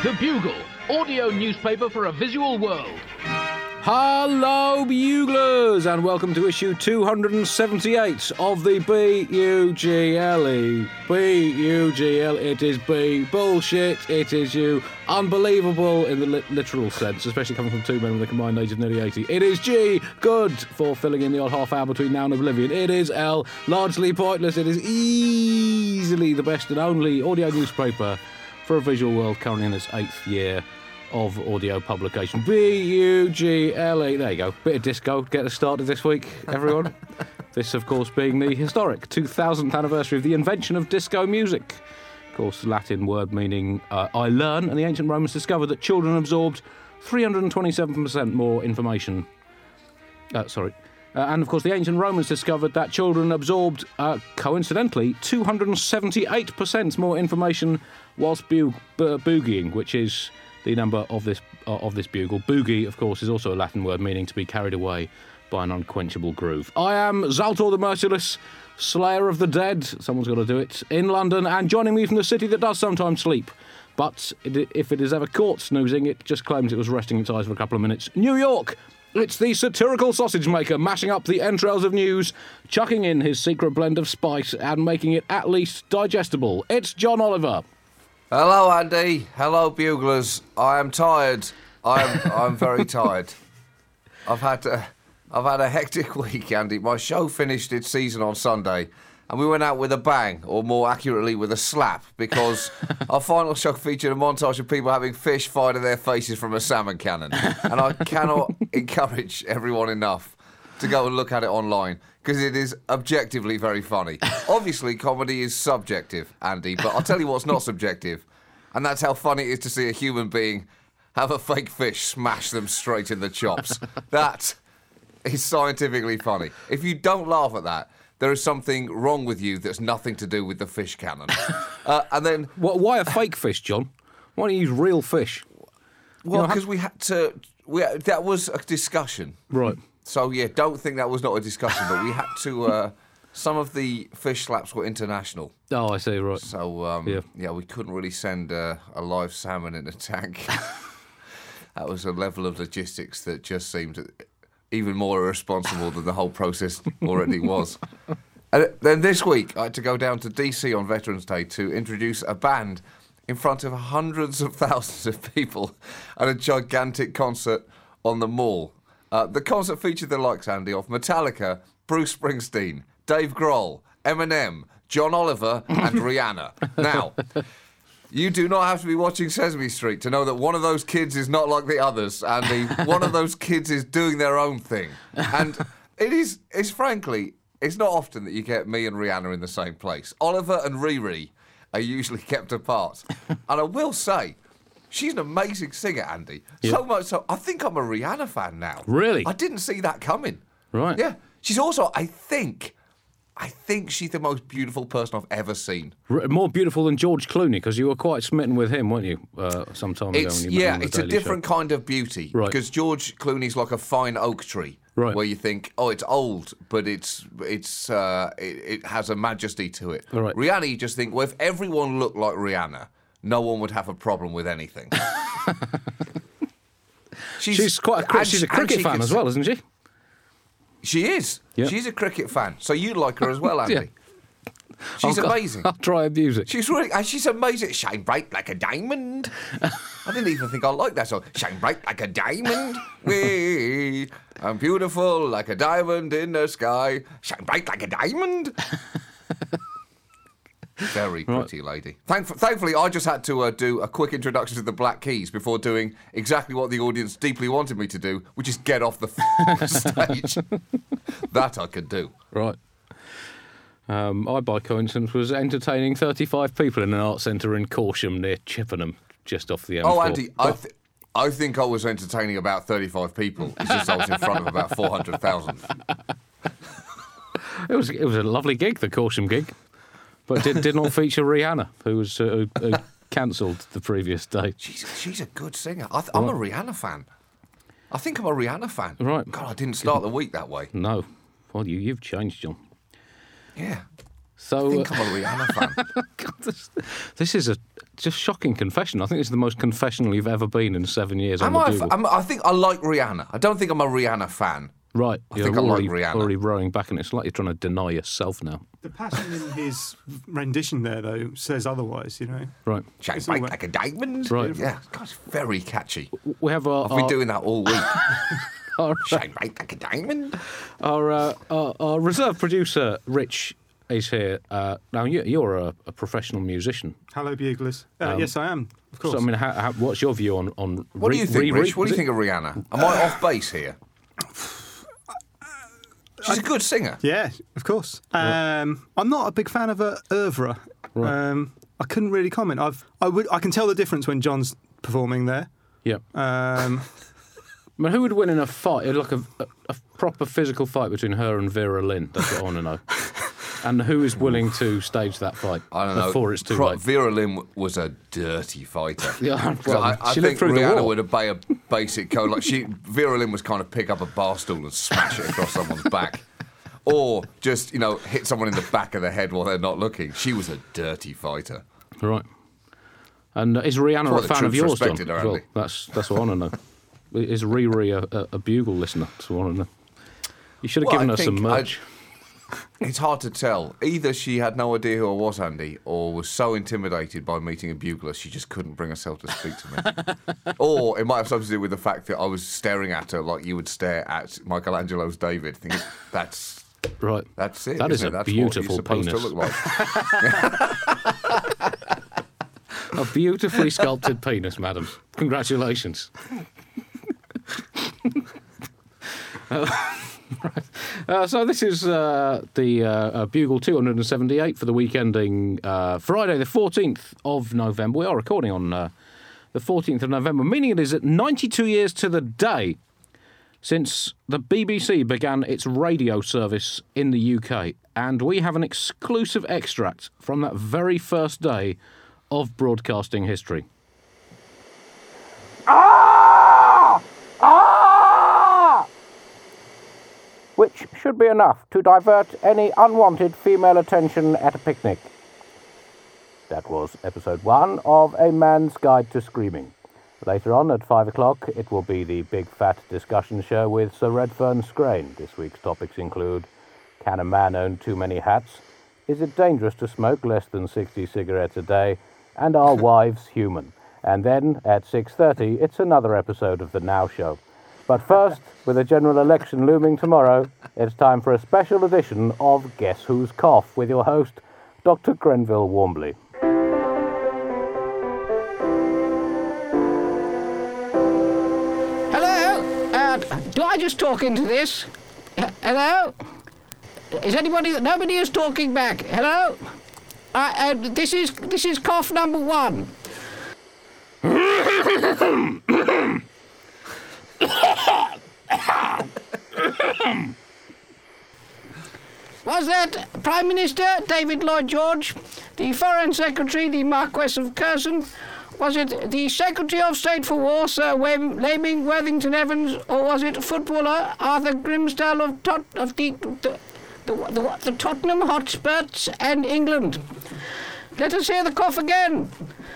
The Bugle, audio newspaper for a visual world. Hello, Buglers, and welcome to issue 278 of the B-U-G-L-E. B-U-G-L, it is B. Bullshit, it is you. Unbelievable in the literal sense, especially coming from two men with a combined age of nearly 80. It is G. Good for filling in the odd half hour between now and oblivion. It is L. Largely pointless. It is easily the best and only audio newspaper for a visual world currently in its 8th year of audio publication. B-U-G-L-E. There you go. Bit of disco. Get us started this week, everyone. This, of course, being the historic 2000th anniversary of the invention of disco music. Of course, Latin word meaning I learn, and the ancient Romans discovered that children absorbed 327% more information. And, of course, the ancient Romans discovered that children absorbed, coincidentally, 278% more information whilst boogieing, which is the number of this bugle. Boogie, of course, is also a Latin word meaning to be carried away by an unquenchable groove. I am Zaltor the Merciless, Slayer of the Dead, someone's got to do it, in London, and joining me from the city that does sometimes sleep. But if it is ever caught snoozing, it just claims it was resting its eyes for a couple of minutes. New York! It's the satirical sausage maker mashing up the entrails of news, chucking in his secret blend of spice and making it at least digestible. It's John Oliver. Hello, Andy. Hello, Buglers. I am tired. I'm very tired. I've had a hectic week, Andy. My show finished its season on Sunday, and we went out with a bang, or more accurately, with a slap, because our final show featured a montage of people having fish fired in their faces from a salmon cannon. And I cannot encourage everyone enough to go and look at it online, because it is objectively very funny. Obviously, comedy is subjective, Andy, but I'll tell you what's not subjective, and that's how funny it is to see a human being have a fake fish smash them straight in the chops. That is scientifically funny. If you don't laugh at that, there is something wrong with you that's nothing to do with the fish cannon. And then, Why a fake fish, John? Why don't you use real fish? well, because we had to. That was a discussion, Right. So yeah, don't think that was not a discussion. But we had to. Some of the fish slaps were international, Oh, I see, right. so yeah, we couldn't really send a live salmon in a tank. That was a level of logistics that just seemed even more irresponsible than the whole process already was. And then this week, I had to go down to DC on Veterans Day to introduce a band in front of hundreds of thousands of people at a gigantic concert on the Mall. The concert featured the likes, Andy, of Metallica, Bruce Springsteen, Dave Grohl, Eminem, John Oliver, and Rihanna. Now, you do not have to be watching Sesame Street to know that one of those kids is not like the others, and one of those kids is doing their own thing. And it's frankly, it's not often that you get me and Rihanna in the same place. Oliver and Riri are usually kept apart. And I will say, she's an amazing singer, Andy. Yeah. So much so, I think I'm a Rihanna fan now. Really? I didn't see that coming. Right. Yeah. She's also, I think she's the most beautiful person I've ever seen. More beautiful than George Clooney, because you were quite smitten with him, weren't you, some time ago? When you met him on The It's a Daily different Show. kind of beauty. Right. Because George Clooney's like a fine oak tree. Right. Where you think, oh, it's old, but it has a majesty to it. All right. Rihanna, you just think, well, if everyone looked like Rihanna, no one would have a problem with anything. She's a cricket fan as well, isn't she? She is. Yep. She's a cricket fan. So you like her as well, Andy. Yeah. She's amazing. I'll try her music. She's amazing. Shine bright like a diamond. I didn't even think I liked that song. Shine bright like a diamond. I'm beautiful like a diamond in the sky. Shine bright like a diamond. Very pretty lady. Thankfully, I just had to do a quick introduction to the Black Keys before doing exactly what the audience deeply wanted me to do, which is get off the stage. That I could do. Right. I, by coincidence, was entertaining 35 people in an art centre in Corsham near Chippenham, just off the M4. Oh, Andy, I think I was entertaining about 35 people. It's just I was in front of about 400,000. It was a lovely gig, the Corsham gig, but it did not feature Rihanna, who was who cancelled the previous day. She's a good singer. I'm a Rihanna fan. I think I'm a Rihanna fan. Right. God, I didn't start the week that way. No. Well, you've changed, John. Yeah. So I think I'm a Rihanna fan. God, this is just shocking confession. I think it's the most confessional you've ever been in 7 years on Am the I? Bugle. I think I like Rihanna. I don't think I'm a Rihanna fan. Right, I think I like Rihanna. already rowing back, and it's like you're trying to deny yourself now. The passion in his rendition there, though, says otherwise, Right. Shine It's bright all like a diamond. Right. Yeah, gosh, very catchy. We have I've been doing that all week. our, Shine bright like a diamond. our reserve producer, Rich, is here. Now, you're a professional musician. Hello, Buglers. Yes, I am, of course. So, I mean, what's your view on What do you think, Rich? What do you think of Rihanna? Am I off base here? She's a good singer. Yeah, of course. I'm not a big fan of her oeuvre. Right. I couldn't really comment. I can tell the difference when John's performing there. Yeah. I mean, who would win in a fight? Like a proper physical fight between her and Vera Lynn. That's what I want to know. And who is willing to stage that fight? I don't know. Before it's too late. Vera Lynn was a dirty fighter. Yeah, So well, I she think lived through the Rihanna war. would obey a basic code. Like Vera Lynn was kind of pick up a bar stool and smash it across someone's back. Or just, hit someone in the back of the head while they're not looking. She was a dirty fighter. Right. And is Rihanna Well, a the fan of troops yours, John? respected her, as well? Andy. That's what I want to know. Is Riri a Bugle listener? That's what I want to know. You should have given I her some think merch. It's hard to tell. Either she had no idea who I was, Andy, or was so intimidated by meeting a bugler she just couldn't bring herself to speak to me. Or it might have something to do with the fact that I was staring at her like you would stare at Michelangelo's David, thinking, that's Right. That's it. That is isn't a it? That's beautiful what you're supposed penis. to look like. A beautifully sculpted penis, madam. Congratulations. So this is the Bugle 278 for the week ending Friday the 14th of November. We are recording on the 14th of November, meaning it is at 92 years to the day since the BBC began its radio service in the UK. And we have an exclusive extract from that very first day of broadcasting history. Which should be enough to divert any unwanted female attention at a picnic. That was episode 1 of A Man's Guide to Screaming. Later on at 5 o'clock, it will be the big fat discussion show with Sir Redfern Scrain. This week's topics include: can a man own too many hats? Is it dangerous to smoke less than 60 cigarettes a day? And are wives human? And then at 6:30, it's another episode of The Now Show. But first, with a general election looming tomorrow, it's time for a special edition of Guess Who's Cough with your host, Dr. Grenville Warmbley. Hello? Do I just talk into this? Hello? Is anybody... Nobody is talking back. Hello? This is cough number 1. Was that Prime Minister David Lloyd George, the Foreign Secretary, the Marquess of Curzon? Was it the Secretary of State for War, Sir Laming Worthington Evans, or was it footballer Arthur Grimsdale of the Tottenham Hotspurs and England? Let us hear the cough again.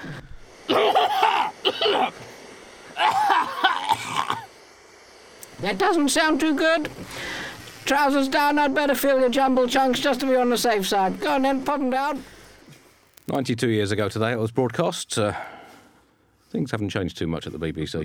That doesn't sound too good. Trousers down, I'd better fill your jumble chunks just to be on the safe side. Go on then, put them down. 92 years ago today it was broadcast. Things haven't changed too much at the BBC.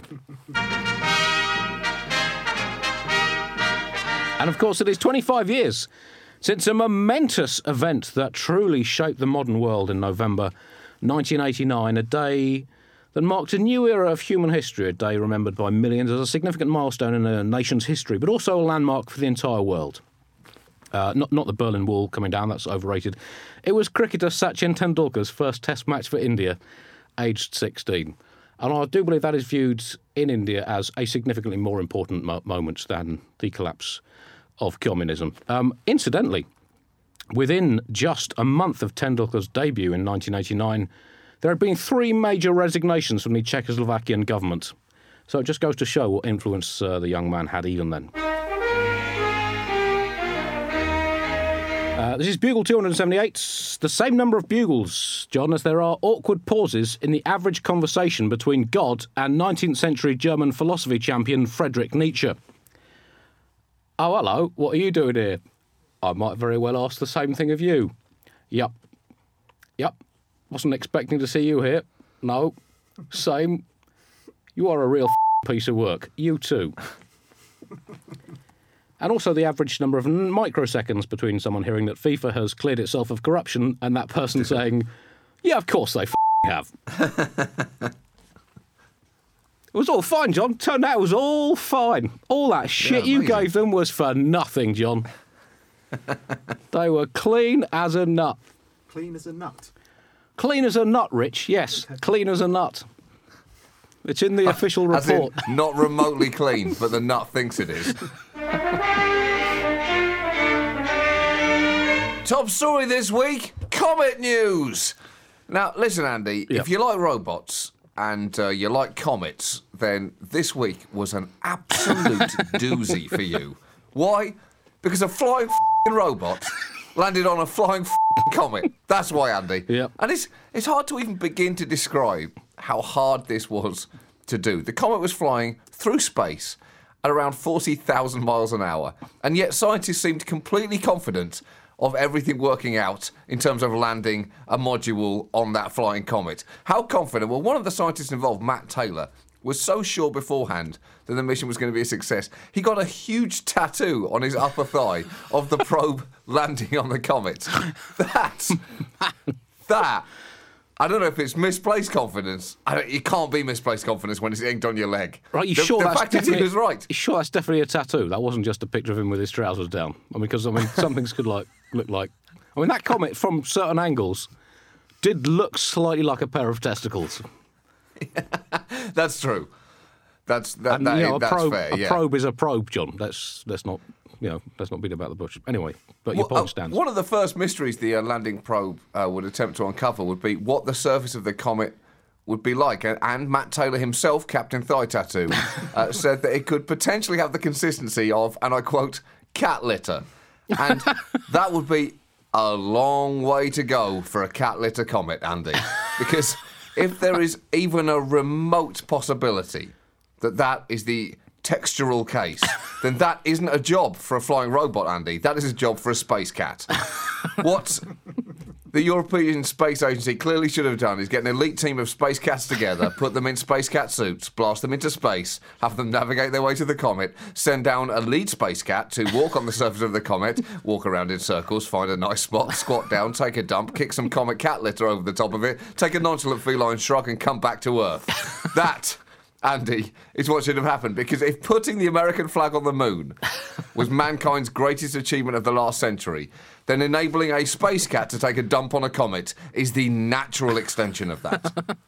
And of course it is 25 years since a momentous event that truly shaped the modern world in November 1989, a day that marked a new era of human history, a day remembered by millions as a significant milestone in a nation's history, but also a landmark for the entire world. Not the Berlin Wall coming down, that's overrated. It was cricketer Sachin Tendulkar's first test match for India, aged 16. And I do believe that is viewed in India as a significantly more important moment than the collapse of communism. Incidentally, within just a month of Tendulkar's debut in 1989, there had been 3 major resignations from the Czechoslovakian government. So it just goes to show what influence the young man had even then. This is Bugle 278. The same number of bugles, John, as there are awkward pauses in the average conversation between God and 19th century German philosophy champion Friedrich Nietzsche. Oh, hello. What are you doing here? I might very well ask the same thing of you. Yup. Wasn't expecting to see you here. No. Same. You are a real piece of work. You too. And also the average number of microseconds between someone hearing that FIFA has cleared itself of corruption and that person saying, yeah, of course they have. It was all fine, John. Turned out it was all fine. All that shit you gave them was for nothing, John. They were clean as a nut. Clean as a nut. Clean as a nut, Rich. Yes, clean as a nut. It's in the official report. As in, not remotely clean, but the nut thinks it is. Top story this week, Comet news. Now, listen, Andy, if you like robots and you like comets, then this week was an absolute doozy for you. Why? Because a flying robot landed on a flying comet. That's why, Andy. Yep. And it's hard to even begin to describe how hard this was to do. The comet was flying through space at around 40,000 miles an hour, and yet scientists seemed completely confident of everything working out in terms of landing a module on that flying comet. How confident? Well, one of the scientists involved, Matt Taylor, was so sure beforehand that the mission was going to be a success. He got a huge tattoo on his upper thigh of the probe landing on the comet. That, I don't know if it's misplaced confidence. It can't be misplaced confidence when it's inked on your leg. Right, the fact is he was right. You sure that's definitely a tattoo? That wasn't just a picture of him with his trousers down. Because some things could look like. That comet from certain angles did look slightly like a pair of testicles. That's true. That's fair. A probe is a probe, John. Let's not beat about the bush. Anyway, but your point stands. One of the first mysteries the landing probe would attempt to uncover would be what the surface of the comet would be like. And Matt Taylor himself, Captain Thigh Tattoo, said that it could potentially have the consistency of, and I quote, cat litter. And that would be a long way to go for a cat litter comet, Andy. Because if there is even a remote possibility that is the textural case, then that isn't a job for a flying robot, Andy. That is a job for a space cat. What the European Space Agency clearly should have done is get an elite team of space cats together, put them in space cat suits, blast them into space, have them navigate their way to the comet, send down a lead space cat to walk on the surface of the comet, walk around in circles, find a nice spot, squat down, take a dump, kick some comet cat litter over the top of it, take a nonchalant feline shrug and come back to Earth. That, Andy, is what should have happened, because if putting the American flag on the moon was mankind's greatest achievement of the last century, then enabling a space cat to take a dump on a comet is the natural extension of that.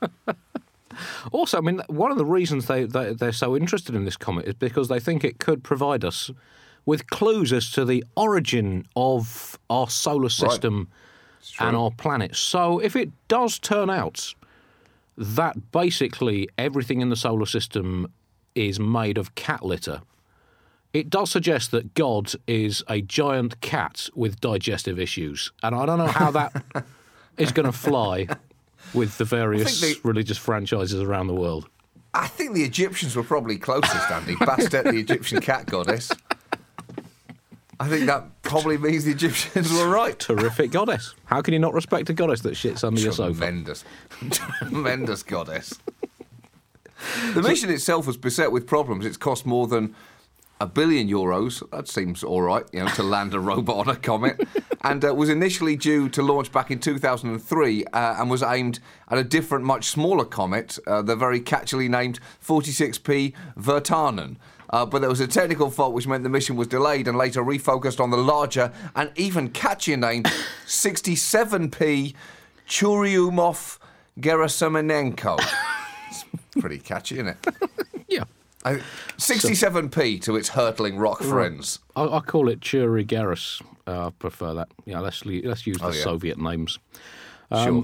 Also, one of the reasons they're so interested in this comet is because they think it could provide us with clues as to the origin of our solar system and our planet. So if it does turn out that basically everything in the solar system is made of cat litter, it does suggest that God is a giant cat with digestive issues. And I don't know how that is going to fly with the various religious franchises around the world. I think the Egyptians were probably closest, Andy. Bastet, the Egyptian cat goddess. I think that probably means the Egyptians were right. Terrific goddess. How can you not respect a goddess that shits under your sofa? Tremendous goddess. The mission itself was beset with problems. It's cost more than €1 billion. That seems all right, to land a robot on a comet. And was initially due to launch back in 2003 and was aimed at a different, much smaller comet, the very catchily named 46P Virtanen. But there was a technical fault which meant the mission was delayed and later refocused on the larger and even catchier named 67P Churyumov Gerasimenko. It's pretty catchy, isn't it? Yeah. 67P to its hurtling rock friends. I call it Churi Garrus. I prefer that. Yeah, let's use the Soviet names. Sure.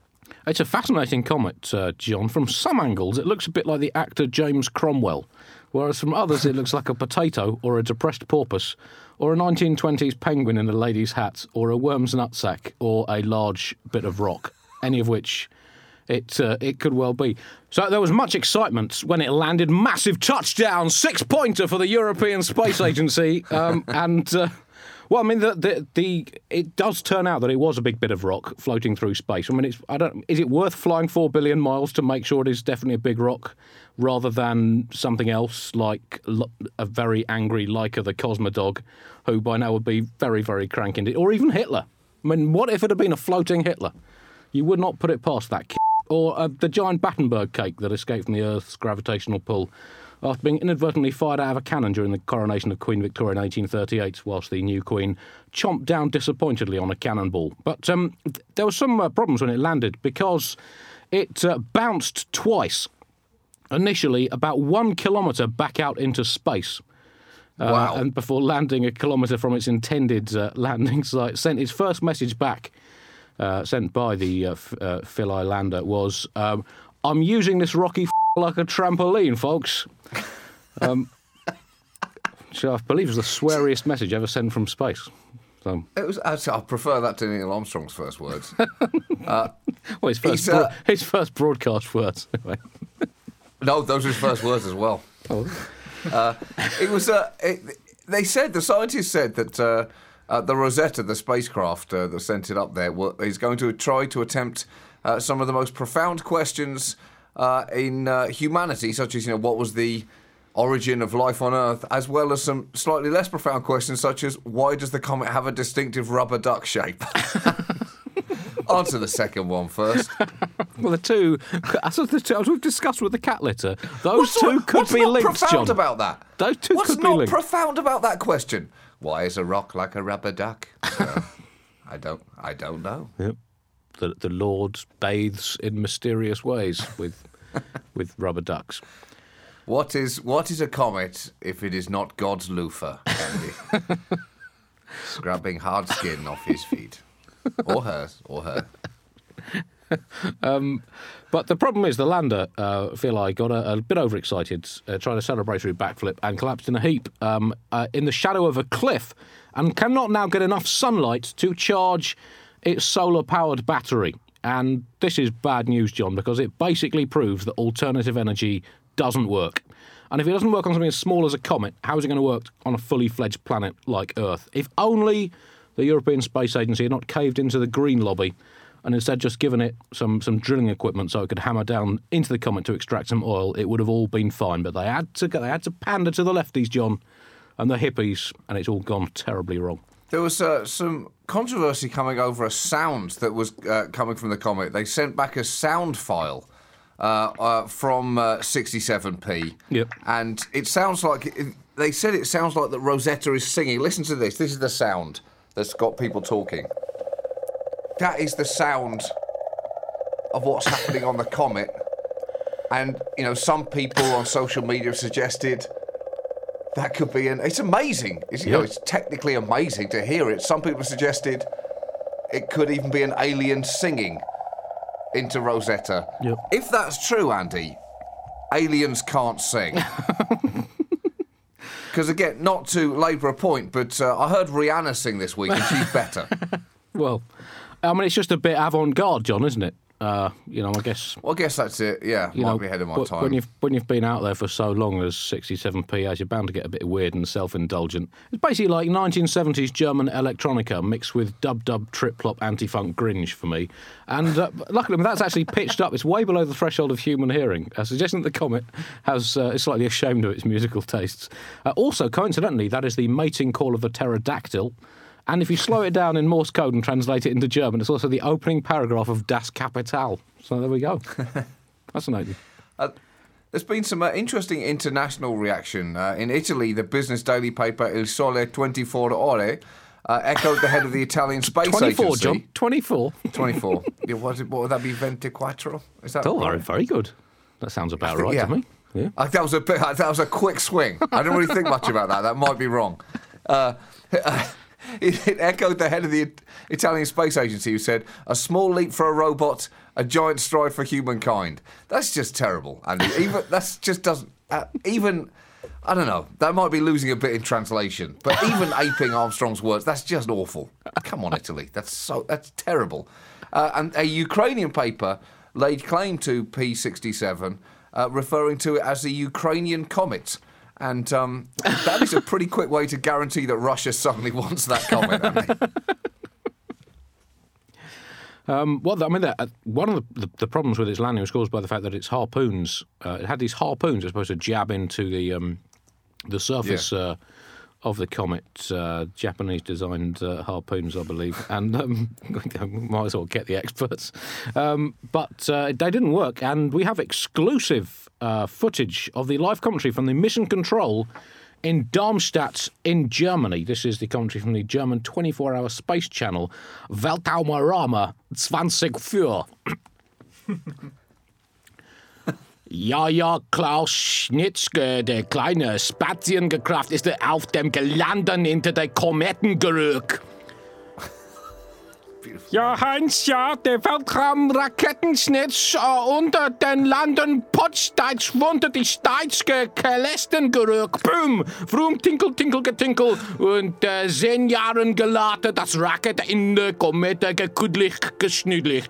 It's a fascinating comet, John. From some angles, it looks a bit like the actor James Cromwell, whereas from others it looks like a potato or a depressed porpoise or a 1920s penguin in a lady's hat or a worm's nutsack or a large bit of rock, any of which it could well be. So there was much excitement when it landed. Massive touchdown, 6-pointer for the European Space Agency. Well, I mean, it does turn out that it was a big bit of rock floating through space. I mean, is it worth flying 4 billion miles to make sure it is definitely a big rock, rather than something else like a very angry Laika the Cosmodog, who by now would be very, very cranky, or even Hitler? I mean, what if it had been a floating Hitler? You would not put it past that. Or the giant Battenberg cake that escaped from the Earth's gravitational pull after being inadvertently fired out of a cannon during the coronation of Queen Victoria in 1838, whilst the new Queen chomped down disappointedly on a cannonball. But there were some problems when it landed because it bounced twice, initially about 1 kilometre back out into space. Wow. And before landing a kilometre from its intended landing site, sent its first message back, sent by the Philae lander, was, I'm using this rocky like a trampoline, folks. So I believe it was the sweariest message ever sent from space. So. It was. I prefer that to Neil Armstrong's first words. Well, his first broadcast words. No, those were his first words as well. Oh. It was. The scientists said that the Rosetta, the spacecraft that sent it up there, is going to try to attempt some of the most profound questions in humanity, such as, what was the origin of life on Earth, as well as some slightly less profound questions, such as why does the comet have a distinctive rubber duck shape? Answer the second one first. Well, the two, as we've discussed with the cat litter, those two could be linked, What's not profound John. about that? Those two What's could be not linked. profound about that question? Why is a rock like a rubber duck? I don't know. Yep. The Lord bathes in mysterious ways with rubber ducks. What is a comet if it is not God's loofah, Andy? Scrubbing hard skin off his feet. Or hers, or her. But the problem is the lander, Philae, got a bit overexcited, tried a celebratory backflip and collapsed in a heap in the shadow of a cliff, and cannot now get enough sunlight to charge its solar-powered battery. And this is bad news, John, because it basically proves that alternative energy doesn't work. And if it doesn't work on something as small as a comet, how is it going to work on a fully-fledged planet like Earth? If only the European Space Agency had not caved into the green lobby and instead just given it some drilling equipment so it could hammer down into the comet to extract some oil, it would have all been fine. But they had to pander to the lefties, John, and the hippies, and it's all gone terribly wrong. There was some controversy coming over a sound that was coming from the comet. They sent back a sound file from 67p. Yep. And it sounds like... They said it sounds like that Rosetta is singing. Listen to this. This is the sound that's got people talking. That is the sound of what's happening on the comet. And, some people on social media have suggested that could be it's amazing. It's technically amazing to hear it. Some people have suggested it could even be an alien singing into Rosetta. Yep. If that's true, Andy, aliens can't sing. Because, again, not to labour a point, but I heard Rihanna sing this week and she's better. Well, I mean, it's just a bit avant-garde, John, isn't it? I guess... Well, I guess that's it, yeah. Might be ahead of my time. When you've been out there for so long as 67p, as you're bound to get a bit weird and self-indulgent. It's basically like 1970s German electronica mixed with dub-dub, trip-clop, anti-funk gringe for me. And luckily, that's actually pitched up. It's way below the threshold of human hearing, suggesting that the comet is slightly ashamed of its musical tastes. Also, coincidentally, that is the mating call of the pterodactyl. And if you slow it down in Morse code and translate it into German, it's also the opening paragraph of Das Kapital. So there we go. Fascinating. There's been some interesting international reaction. In Italy, the business daily paper Il Sole 24 Ore echoed the head of the Italian Space 24, Agency. John. 24. 24. Yeah, what would that be? 24? Is that Oh, right? very good. That sounds about right to me. Yeah. That was a quick swing. I didn't really think much about that. That might be wrong. It echoed the head of the Italian Space Agency, who said, "A small leap for a robot, a giant stride for humankind." That's just terrible, Andy. Even I don't know. That might be losing a bit in translation. But even aping Armstrong's words, that's just awful. Come on, Italy. That's terrible. And a Ukrainian paper laid claim to P67, referring to it as the Ukrainian comet. And that is a pretty quick way to guarantee that Russia suddenly wants that comet, hasn't it? One of the problems with its landing was caused by the fact that its harpoons, it had these harpoons that were supposed to jab into the surface of the comet, Japanese-designed harpoons, I believe, and might as well get the experts. But they didn't work, and we have exclusive footage of the live commentary from the Mission Control in Darmstadt in Germany. This is the commentary from the German 24-hour space channel, Weltraumraum 24. Ja, Klaus Schnitzke, der kleine Spazienkraft, ist auf dem Gelanden hinter der Kometengerück. Ja, Heinz, ja, der Weltraumraketenschnitz unter den Landen Potsdam unter die Steitske Kälestengerück. Boom, vroom, tinkel, tinkel, getinkel. Und 10 Jahren gelaten, das Rakete in der Komete gekudlich, geschnüdlich.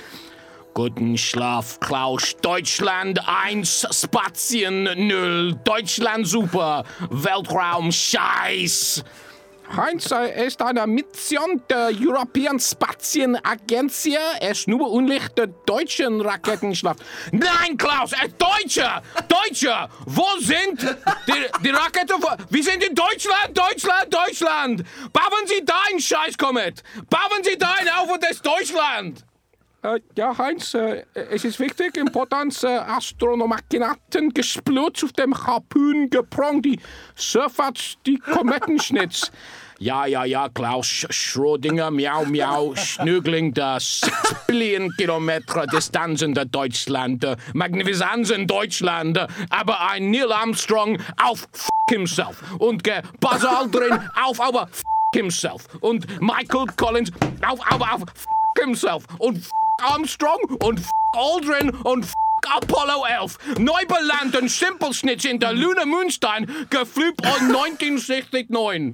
Guten Schlaf, Klaus. Deutschland 1, Spazien 0. Deutschland super, Weltraum Scheiß. Heinz ist eine Mission der European Spatial Agency. Er ist nur unlicht der deutschen Raketenschlaf. Nein, Klaus, Deutsche! Wo sind die Raketen? Wir sind in Deutschland! Bauen Sie dein Scheißkomet! Bauen Sie dein auf das Deutschland! Ja, Heinz, es ist wichtig, Importanz, Astronomachinten gesplutzt auf dem Harpun geprong, die Surfert, die Kometenschnitz. Ja, Klaus, Schrödinger, miau, Schnügling, das 6 Billionen Kilometer Distanzen der Deutschland, Magnificenzen Deutschland, aber ein Neil Armstrong auf himself und Buzz Aldrin auf aber himself und Michael Collins auf himself und Armstrong und Aldrin und Apollo 11. Neubelanden Simpelschnitz in der Luna Moonstein geflügt 1969.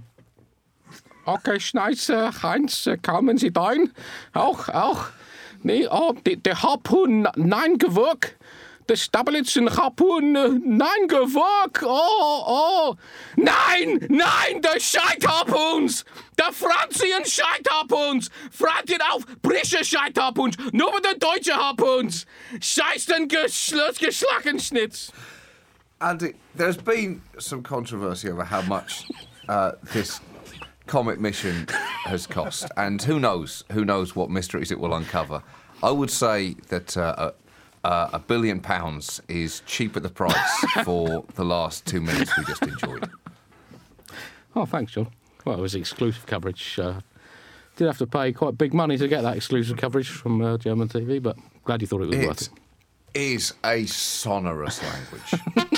Okay, Schneise, Heinz, kamen Sie dein? Auch. Nee, der Harpun, nein, gewirkt. Der Stabilitzen Harpun, nein, gewirkt. Oh. Nein, der Scheitharpuns. Der Franzien Scheitharpuns. Fragen auf, Brische Scheitharpuns. Nur der deutsche Harpuns. Scheiß den Geschlackenschnitz. Andy, there's been some controversy over how much this comet mission has cost, and who knows what mysteries it will uncover. I would say that £1 billion is cheap at the price for the last 2 minutes we just enjoyed. Oh, thanks, John. Well, it was exclusive coverage. Did have to pay quite big money to get that exclusive coverage from German TV, but glad you thought it was worth it. It is a sonorous language.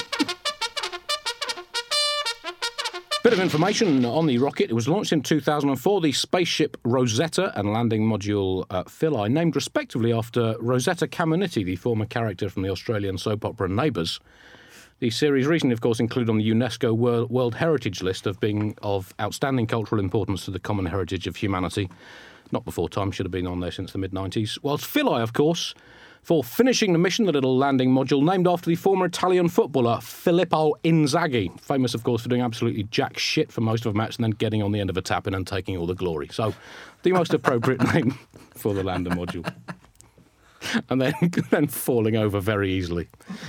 Bit of information on the rocket. It was launched in 2004. The spaceship Rosetta and landing module Philae, named respectively after Rosetta Caminiti, the former character from the Australian soap opera Neighbours. The series recently, of course, included on the UNESCO World Heritage List of being of outstanding cultural importance to the common heritage of humanity. Not before time, should have been on there since the mid-90s. Whilst Philae, of course, for finishing the mission, the little landing module, named after the former Italian footballer Filippo Inzaghi, famous, of course, for doing absolutely jack shit for most of a match and then getting on the end of a tap-in and taking all the glory. So, the most appropriate name for the lander module. And then falling over very easily.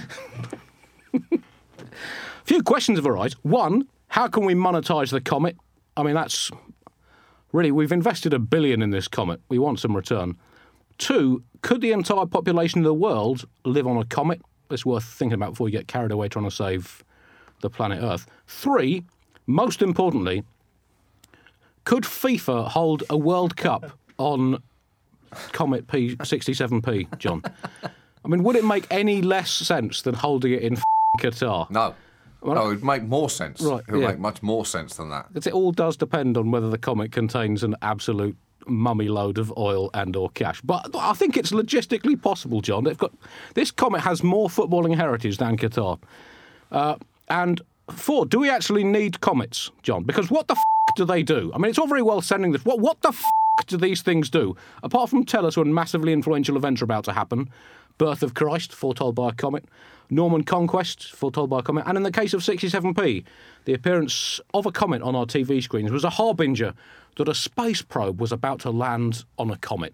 A few questions have arisen. One, how can we monetise the comet? I mean, that's... Really, we've invested $1 billion in this comet. We want some return. 2, could the entire population of the world live on a comet? It's worth thinking about before you get carried away trying to save the planet Earth. 3, most importantly, could FIFA hold a World Cup on Comet P67P, John? I mean, would it make any less sense than holding it in Qatar? No. Well, no, it would make more sense. Right, it would make much more sense than that. It all does depend on whether the comet contains an absolute mummy load of oil and or cash. But I think it's logistically possible, John. This comet has more footballing heritage than Qatar. And do we actually need comets, John? Because what the do they do? I mean, it's all very well sending this. What the do these things do? Apart from tell us when massively influential events are about to happen, birth of Christ, foretold by a comet, Norman conquest, foretold by a comet, and in the case of 67P, the appearance of a comet on our TV screens was a harbinger that a space probe was about to land on a comet.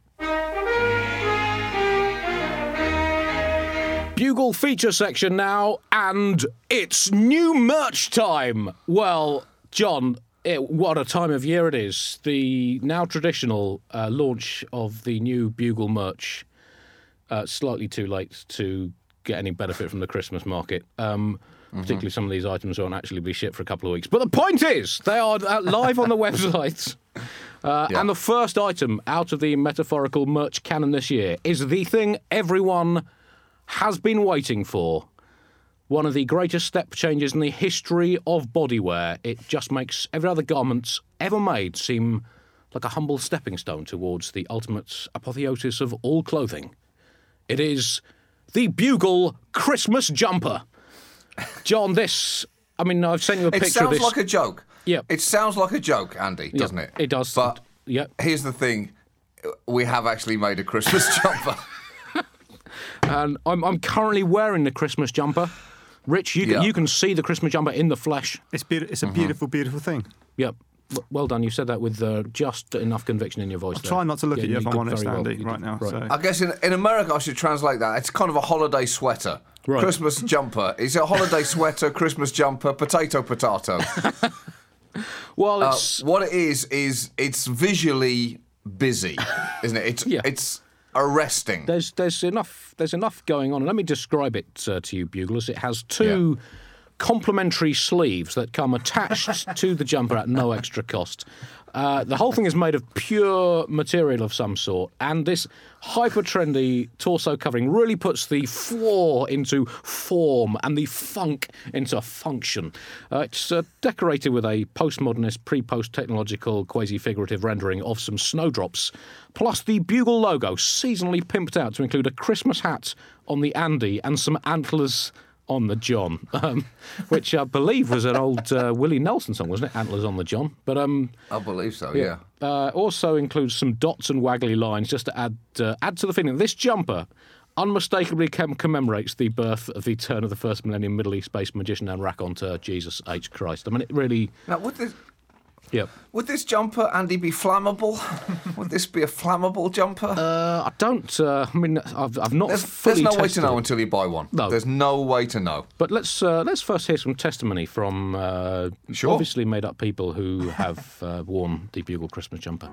Bugle feature section now, and it's new merch time. Well, John, what a time of year it is. The now traditional launch of the new Bugle merch. Slightly too late to get any benefit from the Christmas market. Particularly some of these items won't actually be shipped for a couple of weeks. But the point is, they are live on the website. And the first item out of the metaphorical merch canon this year is the thing everyone has been waiting for. One of the greatest step changes in the history of bodywear. It just makes every other garment ever made seem like a humble stepping stone towards the ultimate apotheosis of all clothing. It is the Bugle Christmas jumper. John, I've sent you a picture of this. It sounds like a joke. Yeah. It sounds like a joke, Andy, doesn't it? It does. But here's the thing. We have actually made a Christmas jumper. And I'm currently wearing the Christmas jumper. Rich, you can see the Christmas jumper in the flesh. It's a beautiful, beautiful thing. Yep. Well done. You said that with just enough conviction in your voice. I'll try not to look at you if I'm honest, Andy, right now. Right. So. I guess in America I should translate that. It's kind of a holiday sweater. Right. Christmas jumper. It's a holiday sweater, Christmas jumper, potato. Well, what it is it's visually busy, isn't it? It's arresting. There's enough going on. And let me describe it to you, Buglers. It has two complementary sleeves that come attached to the jumper at no extra cost. The whole thing is made of pure material of some sort, and this hyper-trendy torso covering really puts the floor into form and the funk into function. It's decorated with a postmodernist, pre-post-technological, quasi-figurative rendering of some snowdrops, plus the Bugle logo seasonally pimped out to include a Christmas hat on the Andy and some antlers on the John, which I believe was an old Willie Nelson song, wasn't it? Antlers on the John. But I believe so, yeah. Also includes some dots and waggly lines just to add to the feeling. This jumper unmistakably commemorates the birth of the turn of the first millennium Middle East-based magician and raconteur Jesus H. Christ. I mean, it really... Now, would this jumper, Andy, be flammable? Would this be a flammable jumper? I don't. I've not There's fully no tested way to know until you buy one. No. There's no way to know. But let's first hear some testimony from obviously made-up people who have worn the Bugle Christmas jumper.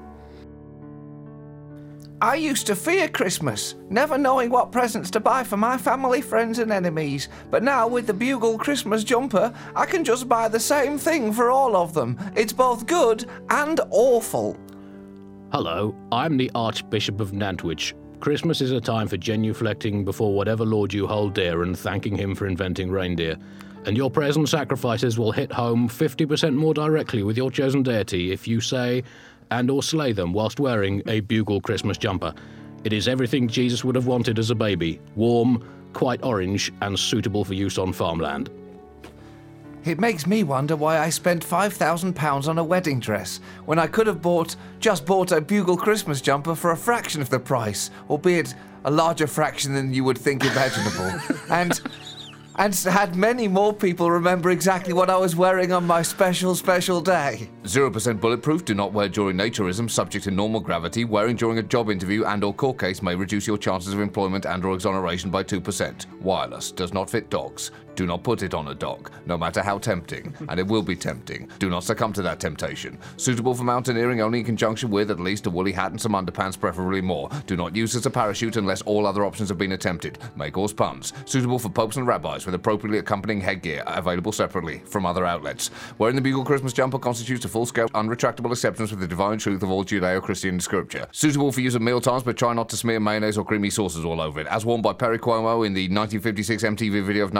I used to fear Christmas, never knowing what presents to buy for my family, friends and enemies. But now with the Bugle Christmas jumper, I can just buy the same thing for all of them. It's both good and awful. Hello, I'm the Archbishop of Nantwich. Christmas is a time for genuflecting before whatever lord you hold dear and thanking him for inventing reindeer. And your prayers and sacrifices will hit home 50% more directly with your chosen deity if you say and or slay them whilst wearing a Bugle Christmas jumper. It is everything Jesus would have wanted as a baby, warm, quite orange, and suitable for use on farmland. It makes me wonder why I spent £5,000 on a wedding dress when I could have just bought a Bugle Christmas jumper for a fraction of the price, albeit a larger fraction than you would think imaginable, and had many more people remember exactly what I was wearing on my special day. 0% bulletproof. Do not wear during naturism, subject to normal gravity. Wearing during a job interview and or court case may reduce your chances of employment and or exoneration by 2%. Wireless. Does not fit dogs. Do not put it on a dog, no matter how tempting, and it will be tempting. Do not succumb to that temptation. Suitable for mountaineering only in conjunction with at least a woolly hat and some underpants, preferably more. Do not use as a parachute unless all other options have been attempted. May cause puns. Suitable for popes and rabbis with appropriately accompanying headgear, available separately from other outlets. Wearing the Bugle Christmas jumper constitutes a full-scale, unretractable acceptance with the divine truth of all Judeo-Christian scripture. Suitable for use at mealtimes, but try not to smear mayonnaise or creamy sauces all over it. As worn by Perry Cuomo in the 1956 MTV video of #1 single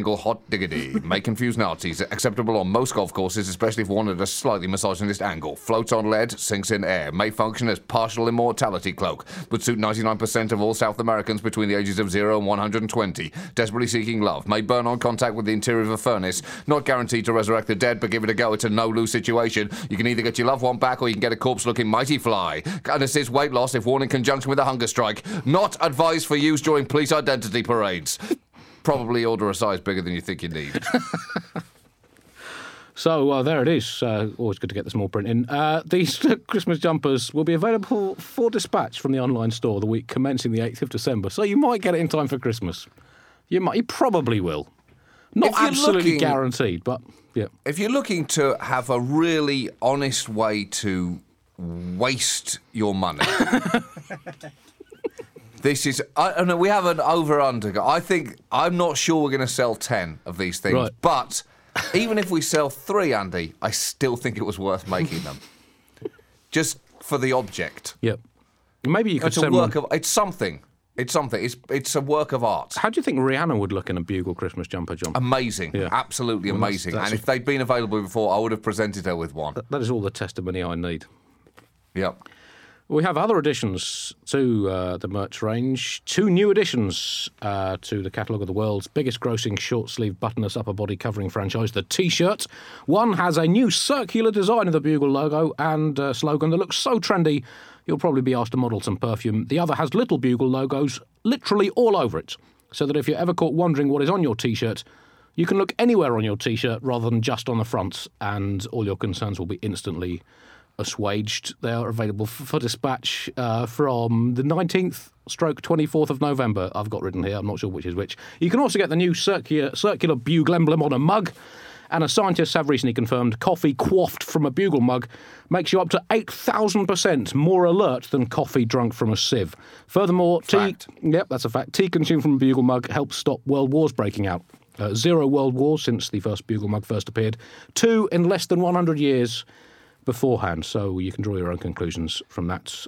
angle hot diggity. May confuse Nazis. Acceptable on most golf courses, especially if one at a slightly misogynist angle. Floats on lead, sinks in air. May function as partial immortality cloak. Would suit 99% of all South Americans between the ages of 0 and 120. Desperately seeking love. May burn on contact with the interior of a furnace. Not guaranteed to resurrect the dead, but give it a go. It's a no-lose situation. You can either get your loved one back or you can get a corpse looking mighty fly. Can assist weight loss if worn in conjunction with a hunger strike. Not advised for use during police identity parades. Probably order a size bigger than you think you need. So there it is. Always good to get the small print in. These Christmas jumpers will be available for dispatch from the online store the week commencing the 8th of December. So you might get it in time for Christmas. You probably will. Not absolutely guaranteed, but yeah. If you're looking to have a really honest way to waste your money, this is. I know we have an over-under. I'm not sure we're going to sell 10 of these things, right. But even if we sell 3, Andy, I still think it was worth making them, just for the object. Yep. Maybe you could send one. It's something. It's something. It's a work of art. How do you think Rihanna would look in a Bugle Christmas jumper, John? Amazing. Yeah. Absolutely amazing. And if they'd been available before, I would have presented her with one. That is all the testimony I need. Yep. We have other additions to the merch range. 2 new additions to the catalogue of the world's biggest grossing short-sleeve buttonless upper body covering franchise, the T-shirt. One has a new circular design of the Bugle logo and slogan that looks so trendy you'll probably be asked to model some perfume. The other has little Bugle logos literally all over it, so that if you're ever caught wondering what is on your T-shirt, you can look anywhere on your T-shirt rather than just on the front, and all your concerns will be instantly assuaged. They are available for dispatch from the 19th/24th of November. I've got written here, I'm not sure which is which. You can also get the new circular Bugle emblem on a mug, and as scientists have recently confirmed, coffee quaffed from a Bugle mug makes you up to 8,000% more alert than coffee drunk from a sieve. Furthermore, Yep, that's a fact. Tea consumed from a Bugle mug helps stop world wars breaking out. 0 world wars since the first Bugle mug first appeared. 2 in less than 100 years beforehand, so you can draw your own conclusions from that.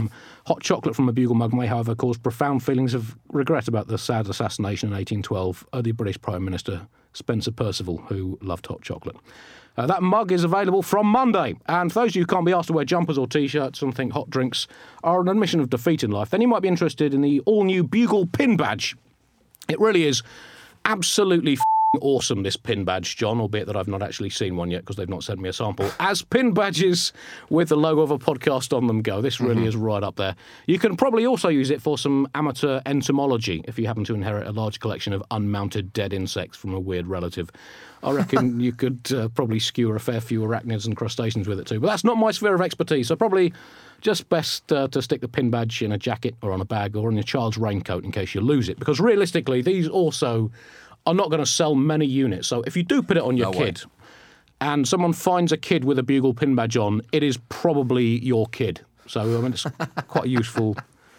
Hot chocolate from a Bugle mug may, however, cause profound feelings of regret about the sad assassination in 1812 of the British Prime Minister Spencer Perceval, who loved hot chocolate. That mug is available from Monday, and for those of you who can't be asked to wear jumpers or T-shirts and think hot drinks are an admission of defeat in life, then you might be interested in the all-new Bugle pin badge. It really is absolutely awesome, this pin badge, John, albeit that I've not actually seen one yet because they've not sent me a sample. As pin badges with the logo of a podcast on them go, this really is right up there. You can probably also use it for some amateur entomology if you happen to inherit a large collection of unmounted dead insects from a weird relative. I reckon you could probably skewer a fair few arachnids and crustaceans with it too. But that's not my sphere of expertise, so probably just best to stick the pin badge in a jacket or on a bag or in your child's raincoat in case you lose it. Because realistically, these also are not going to sell many units. So if you do put it on your kid and someone finds a kid with a Bugle pin badge on, it is probably your kid. So, I mean, it's quite a useful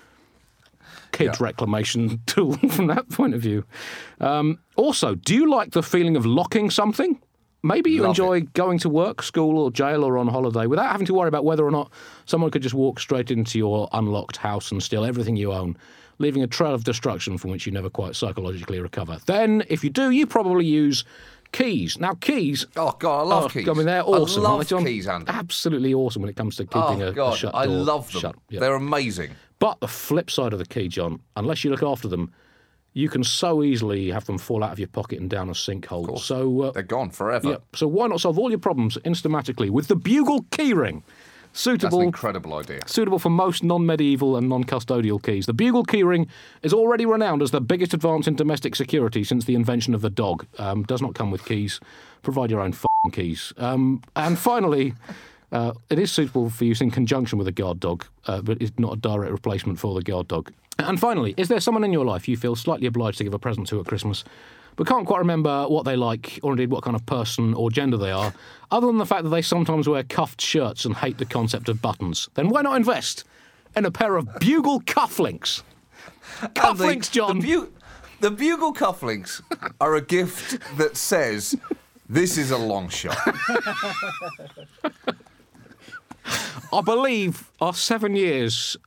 kid reclamation tool from that point of view. Also, do you like the feeling of locking something? Maybe you enjoy going to work, school or jail or on holiday without having to worry about whether or not someone could just walk straight into your unlocked house and steal everything you own, leaving a trail of destruction from which you never quite psychologically recover. Then, if you do, you probably use keys. Now, keys... Oh, God, I love keys. I mean, they're awesome. I love keys, Andy. Absolutely awesome when it comes to keeping a shut door. I love them. Shut. Yep. They're amazing. But the flip side of the key, John, unless you look after them, you can so easily have them fall out of your pocket and down a sinkhole. So they're gone forever. Yeah, so why not solve all your problems instamatically with the Bugle keyring? Suitable, that's an incredible idea. Suitable for most non-medieval and non-custodial keys. The Bugle keyring is already renowned as the biggest advance in domestic security since the invention of the dog. Does not come with keys. Provide your own f***ing keys. And finally, it is suitable for use in conjunction with a guard dog, but it's not a direct replacement for the guard dog. And finally, is there someone in your life you feel slightly obliged to give a present to at Christmas, but can't quite remember what they like, or indeed what kind of person or gender they are, other than the fact that they sometimes wear cuffed shirts and hate the concept of buttons? Then why not invest in a pair of Bugle cufflinks? Cufflinks, John! The Bugle cufflinks are a gift that says, this is a long shot. I believe our 7 years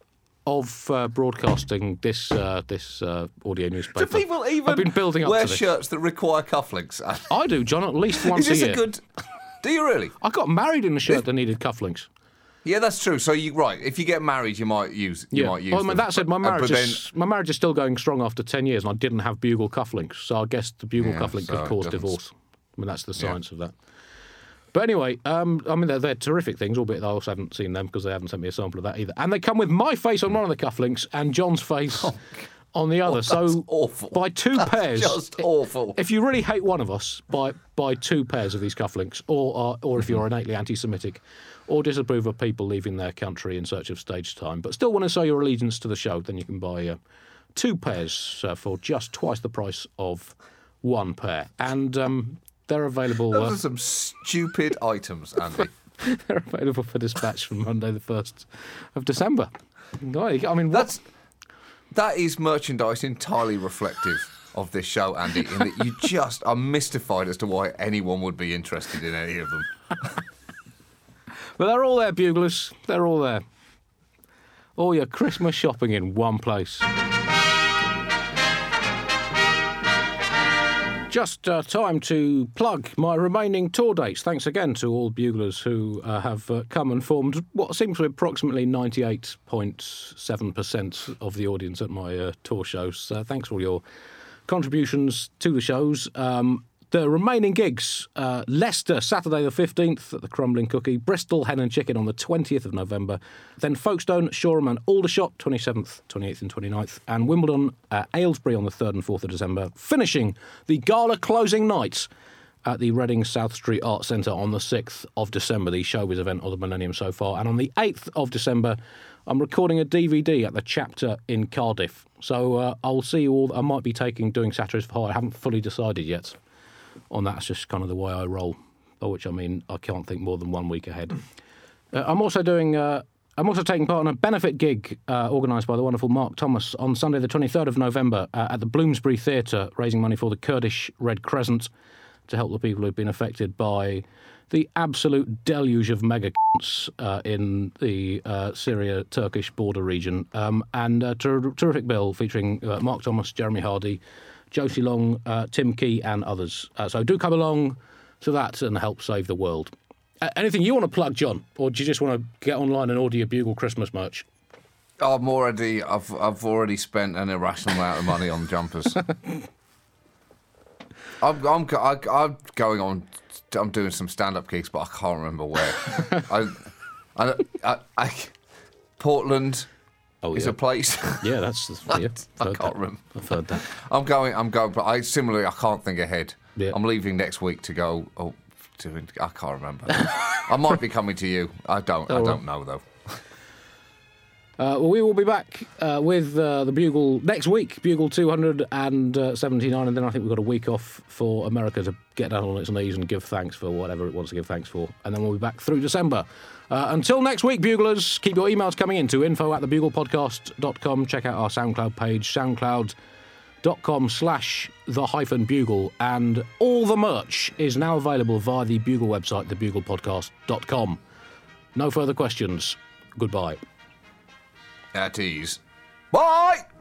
of broadcasting this audio newspaper. Do people even I've been building up wear to this. shirts that require cufflinks? I do, John, at least once Is this a year. a good... Do you really? I got married in a shirt that needed cufflinks. Yeah, that's true. So if you get married, you might use. You might use. Well, I mean, them. that said, my But marriage is still going strong after 10 years, and I didn't have bugle cufflinks, so I guess the bugle cufflink so could it cause doesn't- divorce. I mean, that's the science of that. But anyway, I mean, they're terrific things, albeit I also haven't seen them because they haven't sent me a sample of that either. And they come with my face on one of the cufflinks and John's face on the other. That's so awful. by two That's pairs, just awful. If you really hate one of us, buy two pairs of these cufflinks, or if you're innately anti-Semitic, or disapprove of people leaving their country in search of stage time, but still want to show your allegiance to the show, then you can buy two pairs for just twice the price of one pair. And they're available. Those are some stupid items, Andy. They're available for dispatch from Monday, the 1st of December. I mean, That is merchandise entirely reflective of this show, Andy, in that you just are mystified as to why anyone would be interested in any of them. But they're all there, buglers. They're all there. All your Christmas shopping in one place. Just time to plug my remaining tour dates. Thanks again to all buglers who have come and formed what seems to be approximately 98.7% of the audience at my tour shows. Thanks for all your contributions to the shows. The remaining gigs, Leicester, Saturday the 15th at the Crumbling Cookie, Bristol, Hen and Chicken on the 20th of November, then Folkestone, Shoreham and Aldershot, 27th, 28th and 29th, and Wimbledon, Aylesbury on the 3rd and 4th of December, finishing the gala closing night at the Reading South Street Arts Centre on the 6th of December, the showbiz event of the millennium so far. And on the 8th of December, I'm recording a DVD at the Chapter in Cardiff. So I'll see you all. I might be doing Satiries for Hire. I haven't fully decided yet on that. It's just kind of the way I roll, by which I mean I can't think more than 1 week ahead. I'm also taking part in a benefit gig organised by the wonderful Mark Thomas on Sunday the 23rd of November at the Bloomsbury Theatre, raising money for the Kurdish Red Crescent to help the people who've been affected by the absolute deluge of mega in the Syria-Turkish border region. And a terrific bill featuring Mark Thomas, Jeremy Hardy, Josie Long, Tim Key and others. So do come along to that and help save the world. Anything you want to plug, John? Or do you just want to get online and order your Bugle Christmas merch? I've already spent an irrational amount of money on jumpers. I'm going on. I'm doing some stand-up gigs, but I can't remember where. Portland is a place. Yeah, that's. Yeah, I can't remember. I've heard that. I'm going, but I can't think ahead. Yeah. I'm leaving next week to go. I can't remember. I might be coming to you. I don't know though. Well, we will be back with the Bugle next week, Bugle 279, and then I think we've got a week off for America to get down on its knees and give thanks for whatever it wants to give thanks for. And then we'll be back through December. Until next week, Buglers, keep your emails coming in to info@thebuglepodcast.com. Check out our SoundCloud page, soundcloud.com/the-bugle. And all the merch is now available via the Bugle website, thebuglepodcast.com. No further questions. Goodbye. At ease. Bye!